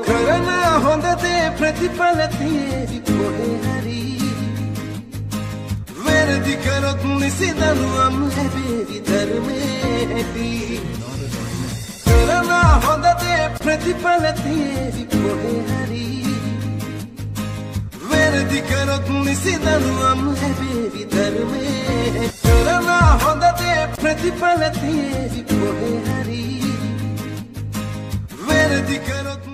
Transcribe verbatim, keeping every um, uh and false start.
කරන හොඳ දේ ප්‍රතිඵල තියෙවි කොහේ හරි වැරදි කරොත් නිසිදනුවම් ලැබේවි ධර්මයේ ඇති කරන හොඳ දේ ප්‍රතිඵල තියෙවි කොහේ හරි වැරදි කරොත් නිසිදනුවම් ලැබේවි ධර්මයේ කරන හොඳ දේ ප්‍රතිඵල තියෙවි කොහේ හරි වැරදි කරොත්